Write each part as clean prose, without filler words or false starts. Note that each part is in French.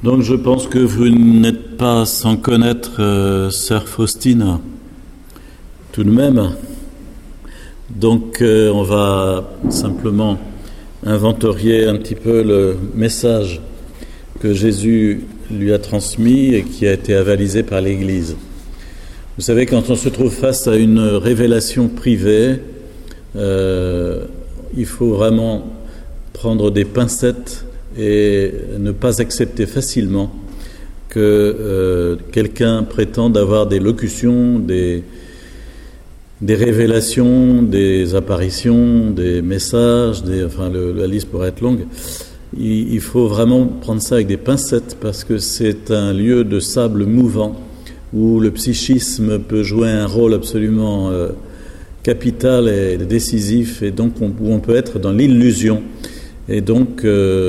Donc je pense que vous n'êtes pas sans connaître Sœur Faustina, tout de même. Donc on va simplement inventorier un petit peu le message que Jésus lui a transmis et qui a été avalisé par l'Église. Vous savez, quand on se trouve face à une révélation privée, il faut vraiment prendre des pincettes et ne pas accepter facilement que quelqu'un prétende avoir des locutions, des révélations, des apparitions, des messages, la liste pourrait être longue. Il faut vraiment prendre ça avec des pincettes parce que c'est un lieu de sable mouvant où le psychisme peut jouer un rôle absolument capital et décisif, et donc où on peut être dans l'illusion. Et donc,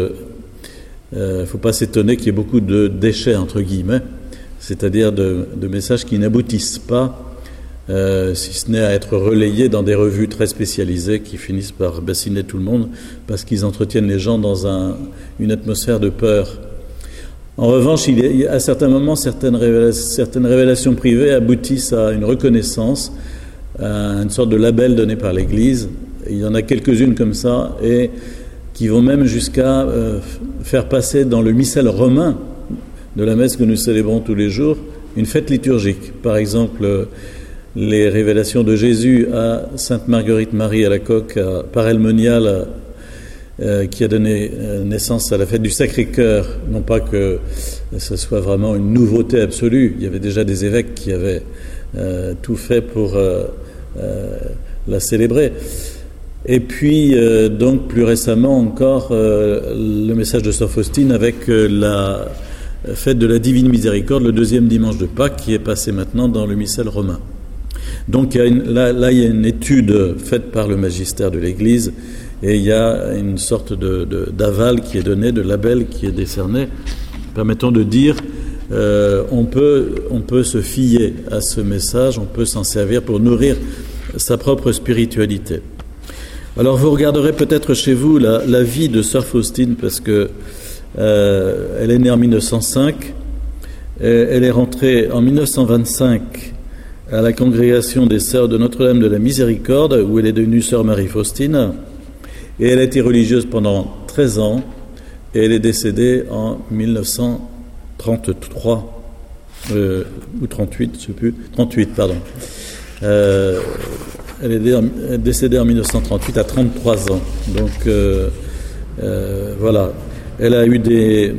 faut pas s'étonner qu'il y ait beaucoup de déchets, entre guillemets, c'est-à-dire de messages qui n'aboutissent pas, si ce n'est à être relayés dans des revues très spécialisées qui finissent par bassiner tout le monde parce qu'ils entretiennent les gens dans une atmosphère de peur. En revanche, à certains moments, certaines révélations privées aboutissent à une reconnaissance, à une sorte de label donné par l'Église. Il y en a quelques-unes comme ça, et qui vont même jusqu'à faire passer dans le missel romain de la messe que nous célébrons tous les jours une fête liturgique. Par exemple, les révélations de Jésus à Sainte Marguerite Marie à la Coque, à Parelmonial, qui a donné naissance à la fête du Sacré-Cœur. Non pas que ce soit vraiment une nouveauté absolue, il y avait déjà des évêques qui avaient tout fait pour la célébrer. Et puis, donc, plus récemment encore, le message de Sœur Faustine avec la fête de la Divine Miséricorde, le deuxième dimanche de Pâques, qui est passé maintenant dans le missel romain. Donc, il y a une étude faite par le magistère de l'Église, et il y a une sorte d'aval qui est donné, de label qui est décerné, permettant de dire on peut se fier à ce message, on peut s'en servir pour nourrir sa propre spiritualité. Alors vous regarderez peut-être chez vous la vie de Sœur Faustine, parce que elle est née en 1905, elle est rentrée en 1925 à la congrégation des Sœurs de Notre-Dame de la Miséricorde, où elle est devenue Sœur Marie-Faustine, et elle a été religieuse pendant 13 ans, et elle est décédée en 1933, ou 38, je ne sais plus, 38, pardon. Elle est décédée en 1938 à 33 ans. Donc, voilà. Elle a eu des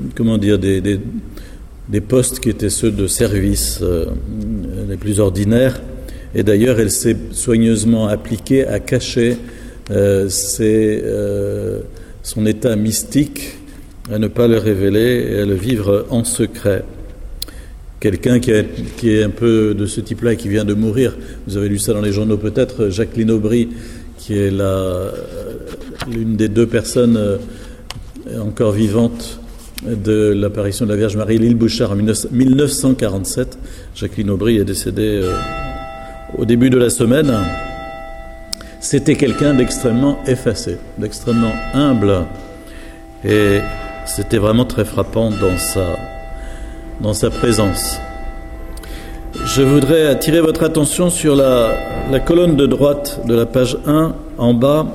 postes qui étaient ceux de service les plus ordinaires. Et d'ailleurs, elle s'est soigneusement appliquée à cacher son état mystique, à ne pas le révéler et à le vivre en secret. Quelqu'un qui est un peu de ce type-là et qui vient de mourir, vous avez lu ça dans les journaux peut-être, Jacqueline Aubry, qui est l'une des deux personnes encore vivantes de l'apparition de la Vierge Marie, l'île Bouchard en 1947. Jacqueline Aubry est décédée au début de la semaine. C'était quelqu'un d'extrêmement effacé, d'extrêmement humble, et c'était vraiment très frappant dans sa présence. Je voudrais attirer votre attention sur la colonne de droite de la page 1, en bas,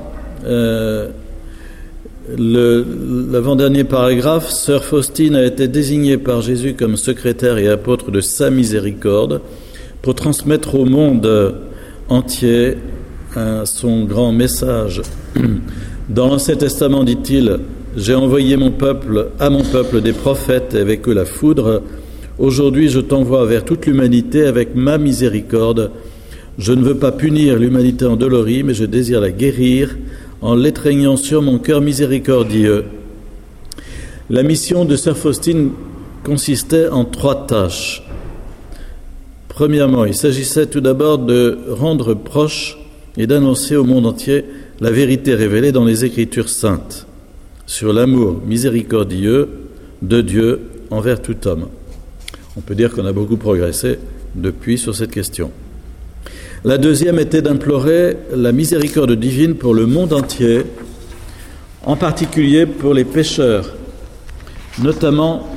l'avant-dernier paragraphe. Sœur Faustine a été désignée par Jésus comme secrétaire et apôtre de sa miséricorde pour transmettre au monde entier son grand message. Dans l'Ancien Testament, dit-il, « J'ai envoyé à mon peuple des prophètes et avec eux la foudre. Aujourd'hui, je t'envoie vers toute l'humanité avec ma miséricorde. Je ne veux pas punir l'humanité endolorie, mais je désire la guérir en l'étreignant sur mon cœur miséricordieux. » La mission de Sœur Faustine consistait en 3 tâches. Premièrement, il s'agissait tout d'abord de rendre proche et d'annoncer au monde entier la vérité révélée dans les Écritures saintes sur l'amour miséricordieux de Dieu envers tout homme. On peut dire qu'on a beaucoup progressé depuis sur cette question. La deuxième était d'implorer la miséricorde divine pour le monde entier, en particulier pour les pécheurs, notamment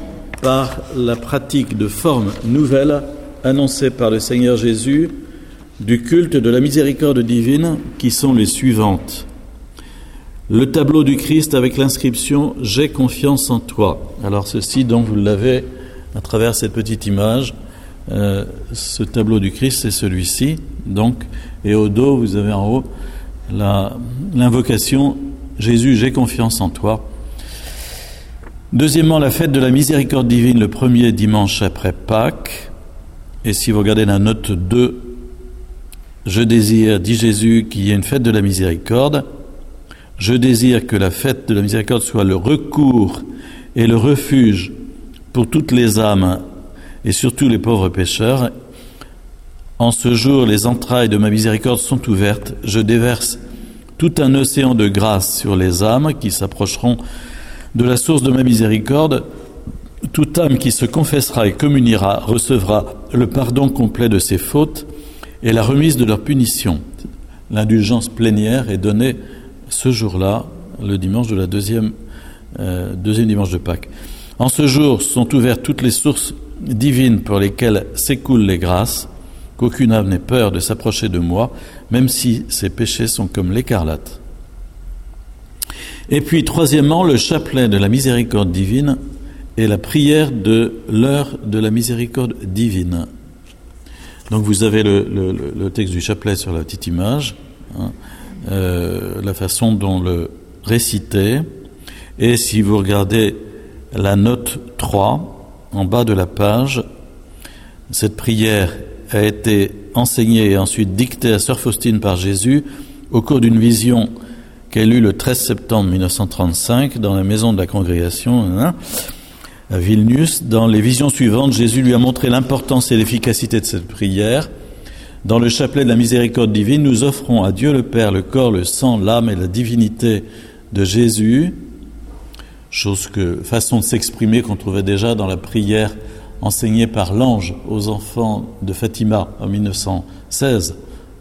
par la pratique de formes nouvelles annoncées par le Seigneur Jésus du culte de la miséricorde divine, qui sont les suivantes. Le tableau du Christ avec l'inscription « J'ai confiance en toi ». Alors ceci, donc, vous l'avez à travers cette petite image. Ce tableau du Christ, c'est celui-ci. Donc, et au dos, vous avez en haut l'invocation « Jésus, j'ai confiance en toi ». Deuxièmement, la fête de la miséricorde divine, le premier dimanche après Pâques. Et si vous regardez la note 2, je désire, dit Jésus, qu'il y ait une fête de la miséricorde. Je désire que la fête de la miséricorde soit le recours et le refuge pour toutes les âmes et surtout les pauvres pécheurs. En ce jour, les entrailles de ma miséricorde sont ouvertes. Je déverse tout un océan de grâce sur les âmes qui s'approcheront de la source de ma miséricorde. Toute âme qui se confessera et communiera recevra le pardon complet de ses fautes et la remise de leur punition. L'indulgence plénière est donnée ce jour-là, le dimanche de la deuxième dimanche de Pâques. En ce jour sont ouvertes toutes les sources divines pour lesquelles s'écoulent les grâces, qu'aucune âme n'ait peur de s'approcher de moi, même si ses péchés sont comme l'écarlate. Et puis, troisièmement, le chapelet de la miséricorde divine et la prière de l'heure de la miséricorde divine. Donc vous avez le texte du chapelet sur la petite image, la façon dont le réciter. Et si vous regardez la note 3, en bas de la page, cette prière a été enseignée et ensuite dictée à Sœur Faustine par Jésus au cours d'une vision qu'elle eut le 13 septembre 1935 dans la maison de la congrégation à Vilnius. Dans les visions suivantes, Jésus lui a montré l'importance et l'efficacité de cette prière. Dans le chapelet de la miséricorde divine, nous offrons à Dieu le Père le corps, le sang, l'âme et la divinité de Jésus, façon de s'exprimer qu'on trouvait déjà dans la prière enseignée par l'ange aux enfants de Fatima en 1916.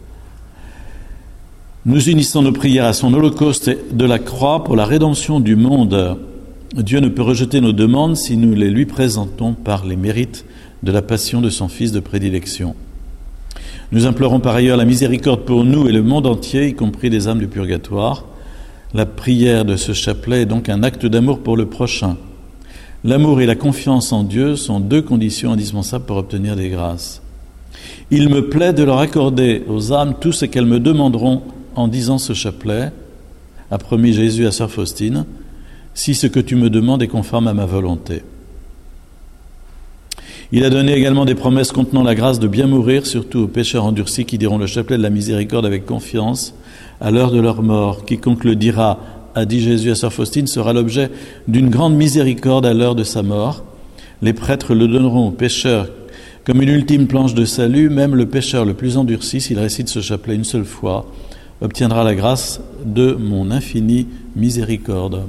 Nous unissons nos prières à son holocauste de la croix pour la rédemption du monde. Dieu ne peut rejeter nos demandes si nous les lui présentons par les mérites de la passion de son Fils de prédilection. Nous implorons par ailleurs la miséricorde pour nous et le monde entier, y compris les âmes du purgatoire. La prière de ce chapelet est donc un acte d'amour pour le prochain. L'amour et la confiance en Dieu sont deux conditions indispensables pour obtenir des grâces. Il me plaît de leur accorder aux âmes tout ce qu'elles me demanderont en disant ce chapelet, a promis Jésus à Sœur Faustine, si ce que tu me demandes est conforme à ma volonté. Il a donné également des promesses contenant la grâce de bien mourir, surtout aux pécheurs endurcis qui diront le chapelet de la miséricorde avec confiance à l'heure de leur mort. Quiconque le dira, a dit Jésus à Sœur Faustine, sera l'objet d'une grande miséricorde à l'heure de sa mort. Les prêtres le donneront aux pécheurs comme une ultime planche de salut. Même le pécheur le plus endurci, s'il récite ce chapelet une seule fois, obtiendra la grâce de mon infinie miséricorde.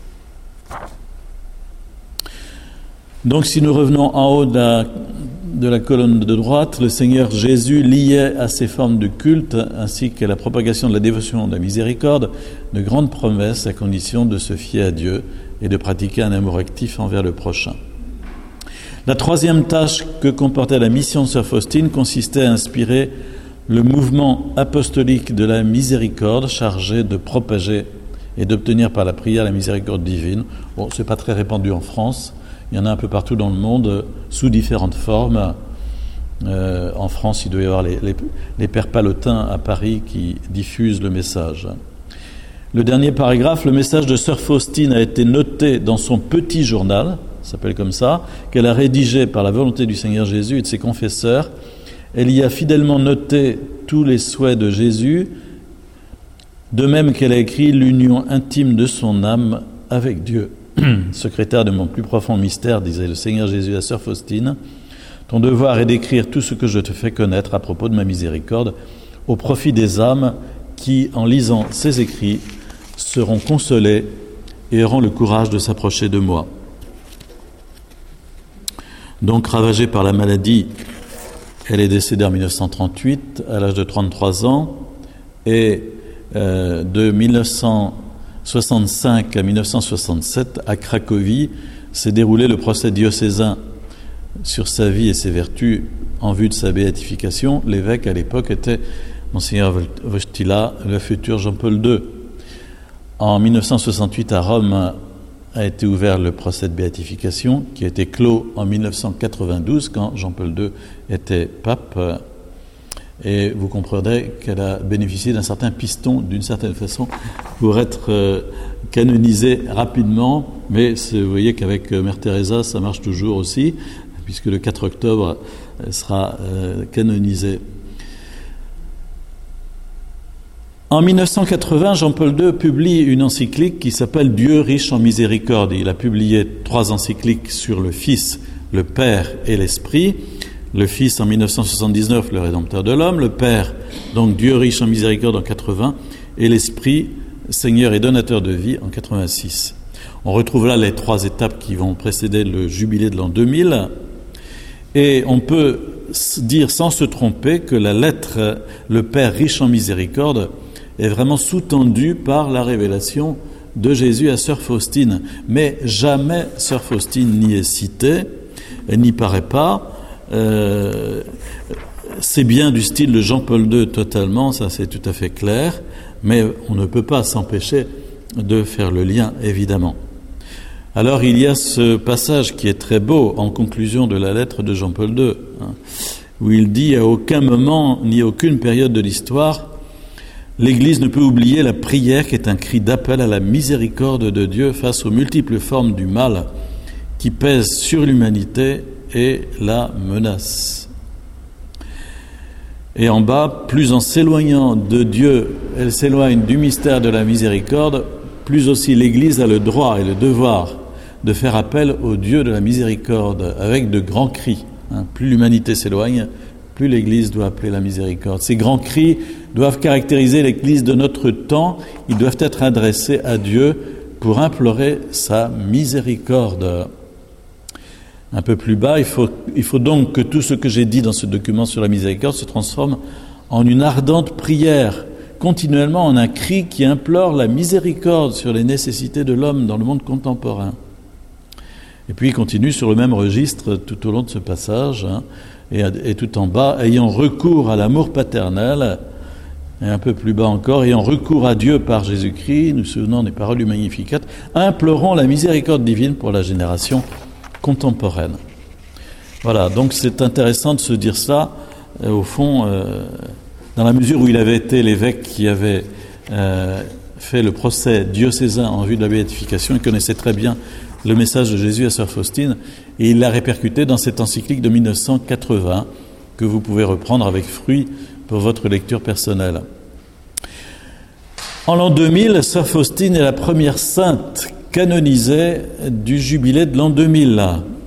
Donc si nous revenons en haut de la colonne de droite, le Seigneur Jésus liait à ces formes de culte ainsi qu'à la propagation de la dévotion de la miséricorde de grandes promesses à condition de se fier à Dieu et de pratiquer un amour actif envers le prochain. La troisième tâche que comportait la mission de Sœur Faustine consistait à inspirer le mouvement apostolique de la miséricorde chargé de propager et d'obtenir par la prière la miséricorde divine. Bon, ce n'est pas très répandu en France. Il y en a un peu partout dans le monde, sous différentes formes. En France, il doit y avoir les pères palotins à Paris qui diffusent le message. Le dernier paragraphe, le message de Sœur Faustine a été noté dans son petit journal, ça s'appelle comme ça, qu'elle a rédigé par la volonté du Seigneur Jésus et de ses confesseurs. Elle y a fidèlement noté tous les souhaits de Jésus, de même qu'elle a écrit l'union intime de son âme avec Dieu. Secrétaire de mon plus profond mystère, disait le Seigneur Jésus à Sœur Faustine, ton devoir est d'écrire tout ce que je te fais connaître à propos de ma miséricorde, au profit des âmes qui, en lisant ces écrits, seront consolées et auront le courage de s'approcher de moi. Donc, ravagée par la maladie, elle est décédée en 1938, à l'âge de 33 ans, et de 1965 à 1967, à Cracovie, s'est déroulé le procès diocésain sur sa vie et ses vertus en vue de sa béatification, l'évêque à l'époque était Monseigneur Wojtyła, le futur Jean-Paul II. En 1968 à Rome a été ouvert le procès de béatification qui a été clos en 1992 quand Jean-Paul II était pape. Et vous comprendrez qu'elle a bénéficié d'un certain piston, d'une certaine façon, pour être canonisée rapidement. Mais vous voyez qu'avec Mère Teresa, ça marche toujours aussi, puisque le 4 octobre, elle sera canonisée. En 1980, Jean-Paul II publie une encyclique qui s'appelle « Dieu riche en miséricorde ». Il a publié 3 encycliques sur le Fils, le Père et l'Esprit. Le Fils en 1979, le Rédempteur de l'homme. Le Père, donc Dieu riche en miséricorde en 80. Et l'Esprit, Seigneur et donateur de vie en 86. On retrouve là les 3 étapes qui vont précéder le jubilé de l'an 2000. Et on peut dire sans se tromper que la lettre « Le Père riche en miséricorde » est vraiment sous-tendue par la révélation de Jésus à Sœur Faustine. Mais jamais Sœur Faustine n'y est citée, elle n'y paraît pas. C'est bien du style de Jean-Paul II totalement, ça c'est tout à fait clair, mais on ne peut pas s'empêcher de faire le lien, évidemment. Alors il y a ce passage qui est très beau en conclusion de la lettre de Jean-Paul II, où il dit « À aucun moment ni aucune période de l'histoire, l'Église ne peut oublier la prière qui est un cri d'appel à la miséricorde de Dieu face aux multiples formes du mal qui pèsent sur l'humanité et la menacent. » Et en bas, plus en s'éloignant de Dieu, elle s'éloigne du mystère de la miséricorde, plus aussi l'Église a le droit et le devoir de faire appel au Dieu de la miséricorde avec de grands cris. Plus l'humanité s'éloigne, plus l'Église doit appeler la miséricorde. Ces grands cris doivent caractériser l'Église de notre temps. Ils doivent être adressés à Dieu pour implorer sa miséricorde. Un peu plus bas, il faut donc que tout ce que j'ai dit dans ce document sur la miséricorde se transforme en une ardente prière, continuellement en un cri qui implore la miséricorde sur les nécessités de l'homme dans le monde contemporain. Et puis il continue sur le même registre tout au long de ce passage, et tout en bas, ayant recours à l'amour paternel, et un peu plus bas encore, ayant recours à Dieu par Jésus-Christ, nous souvenons des paroles du Magnificat, implorons la miséricorde divine pour la génération contemporaine. Voilà, donc c'est intéressant de se dire ça, au fond, dans la mesure où il avait été l'évêque qui avait fait le procès diocésain en vue de la béatification, il connaissait très bien le message de Jésus à Sœur Faustine, et il l'a répercuté dans cette encyclique de 1980 que vous pouvez reprendre avec fruit pour votre lecture personnelle. En l'an 2000, Sœur Faustine est la première sainte canonisée du jubilé de l'an 2000.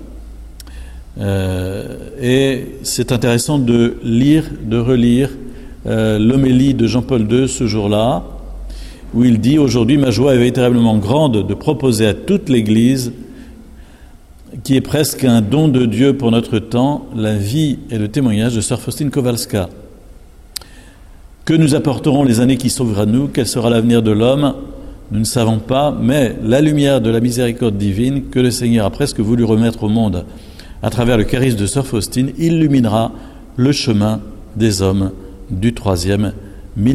Et c'est intéressant de lire, de relire l'homélie de Jean-Paul II ce jour-là, où il dit « Aujourd'hui, ma joie est véritablement grande de proposer à toute l'Église, qui est presque un don de Dieu pour notre temps, la vie et le témoignage de Sœur Faustine Kowalska. Que nous apporteront les années qui s'ouvrent à nous? Quel sera l'avenir de l'homme? Nous ne savons pas, mais la lumière de la miséricorde divine que le Seigneur a presque voulu remettre au monde à travers le charisme de Sœur Faustine illuminera le chemin des hommes du 3e millénaire. »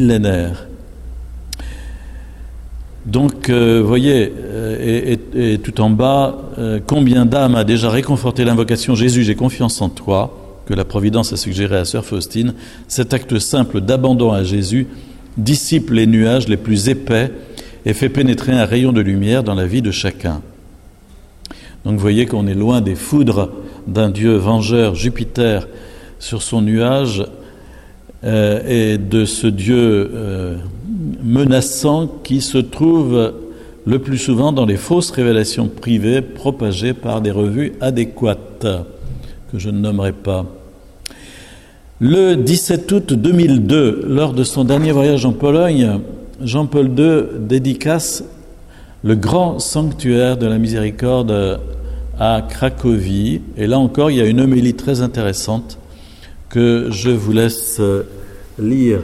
Donc, voyez, et tout en bas, combien d'âmes a déjà réconforté l'invocation « Jésus, j'ai confiance en toi » que la Providence a suggéré à Sœur Faustine. Cet acte simple d'abandon à Jésus dissipe les nuages les plus épais et fait pénétrer un rayon de lumière dans la vie de chacun. Donc, vous voyez qu'on est loin des foudres d'un Dieu vengeur, Jupiter, sur son nuage, et de ce Dieu menaçant qui se trouve le plus souvent dans les fausses révélations privées propagées par des revues adéquates, que je ne nommerai pas. Le 17 août 2002, lors de son dernier voyage en Pologne, Jean-Paul II dédicace le grand sanctuaire de la miséricorde à Cracovie. Et là encore, il y a une homélie très intéressante que je vous laisse lire.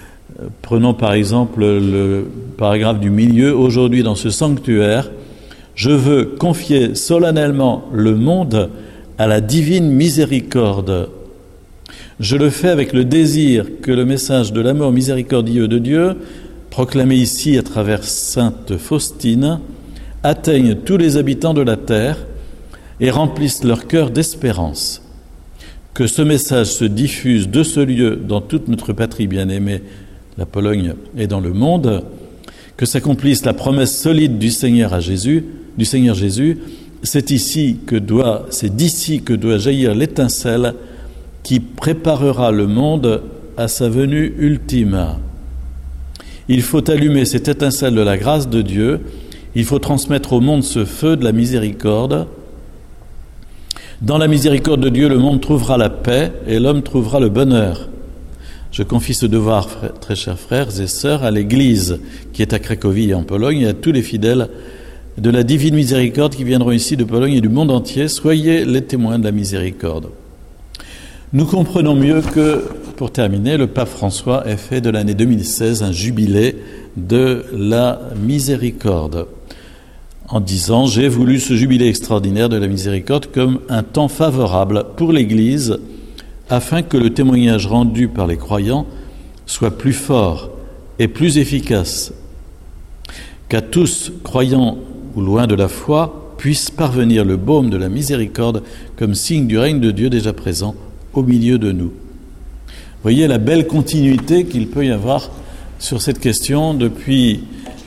Prenons par exemple le paragraphe du milieu. Aujourd'hui, dans ce sanctuaire, Je veux confier solennellement le monde à la divine miséricorde. Je le fais avec le désir que le message de l'amour miséricordieux de Dieu, proclamé ici à travers sainte Faustine, atteigne tous les habitants de la terre et remplisse leur cœur d'espérance. Que ce message se diffuse de ce lieu dans toute notre patrie bien-aimée, la Pologne, et dans le monde, que s'accomplisse la promesse solide du Seigneur Jésus, c'est d'ici que doit jaillir l'étincelle qui préparera le monde à sa venue ultime. Il faut allumer cette étincelle de la grâce de Dieu, il faut transmettre au monde ce feu de la miséricorde. Dans la miséricorde de Dieu, le monde trouvera la paix et l'homme trouvera le bonheur. Je confie ce devoir, très chers frères et sœurs, à l'Église qui est à Cracovie en Pologne et à tous les fidèles de la divine miséricorde qui viendront ici de Pologne et du monde entier. Soyez les témoins de la miséricorde. Nous comprenons mieux que, pour terminer, le pape François ait fait de l'année 2016 un jubilé de la miséricorde, en disant « J'ai voulu ce jubilé extraordinaire de la miséricorde comme un temps favorable pour l'Église afin que le témoignage rendu par les croyants soit plus fort et plus efficace, qu'à tous, croyants ou loin de la foi, puisse parvenir le baume de la miséricorde comme signe du règne de Dieu déjà présent au milieu de nous. » Voyez la belle continuité qu'il peut y avoir sur cette question depuis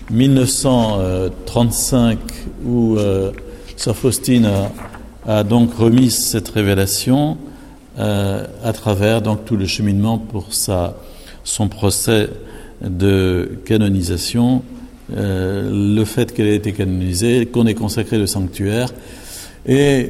1935 où Sœur Faustine a donc remis cette révélation à travers donc tout le cheminement pour son procès de canonisation, le fait qu'elle ait été canonisée, qu'on ait consacré le sanctuaire et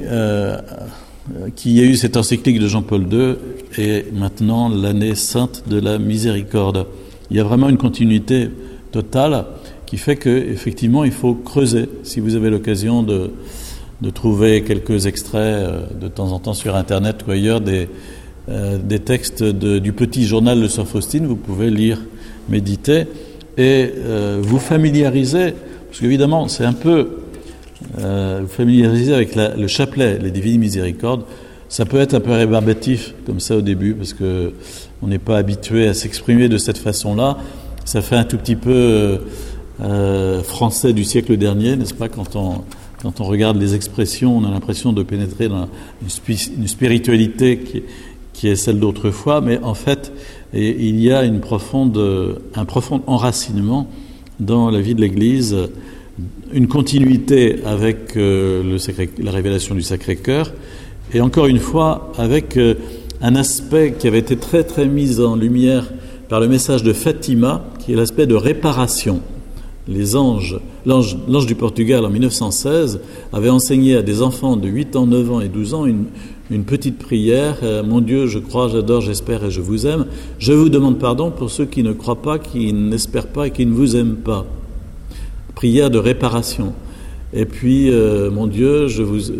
qu'il y a eu cette encyclique de Jean-Paul II et maintenant l'année sainte de la miséricorde. Il y a vraiment une continuité totale qui fait qu'effectivement il faut creuser. Si vous avez l'occasion de trouver quelques extraits de temps en temps sur Internet ou ailleurs des textes du petit journal de Sœur Faustine, vous pouvez lire, méditer et vous familiariser, parce qu'évidemment c'est un peu vous familiariser avec le chapelet, les divines miséricordes. Ça peut être un peu rébarbatif comme ça au début parce que on n'est pas habitué à s'exprimer de cette façon-là. Ça fait un tout petit peu français du siècle dernier, n'est-ce pas? Quand on regarde les expressions, on a l'impression de pénétrer dans une spiritualité qui est celle d'autrefois, mais en fait, il y a un profond enracinement dans la vie de l'Église, une continuité avec la révélation du Sacré-Cœur, et encore une fois, avec un aspect qui avait été très très mis en lumière par le message de Fatima, qui est l'aspect de réparation. L'ange du Portugal en 1916 avait enseigné à des enfants de 8 ans, 9 ans et 12 ans une petite prière. Mon Dieu, je crois, j'adore, j'espère et je vous aime. Je vous demande pardon pour ceux qui ne croient pas, qui n'espèrent pas et qui ne vous aiment pas. Prière de réparation. Et puis, mon Dieu,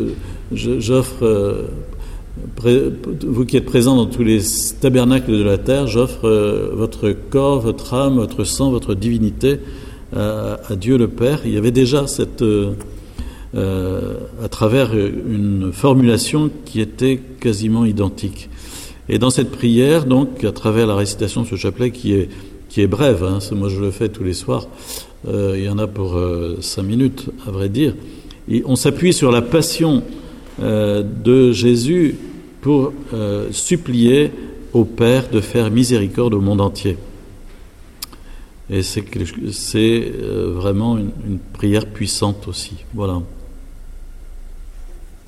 j'offre, vous qui êtes présents dans tous les tabernacles de la terre, j'offre votre corps, votre âme, votre sang, votre divinité à Dieu le Père. Il y avait déjà à travers une formulation qui était quasiment identique. Et dans cette prière, donc, à travers la récitation de ce chapelet qui est brève, hein, moi je le fais tous les soirs, il y en a pour 5 minutes à vrai dire, et on s'appuie sur la passion de Jésus pour supplier au Père de faire miséricorde au monde entier. Et c'est vraiment une prière puissante aussi. Voilà.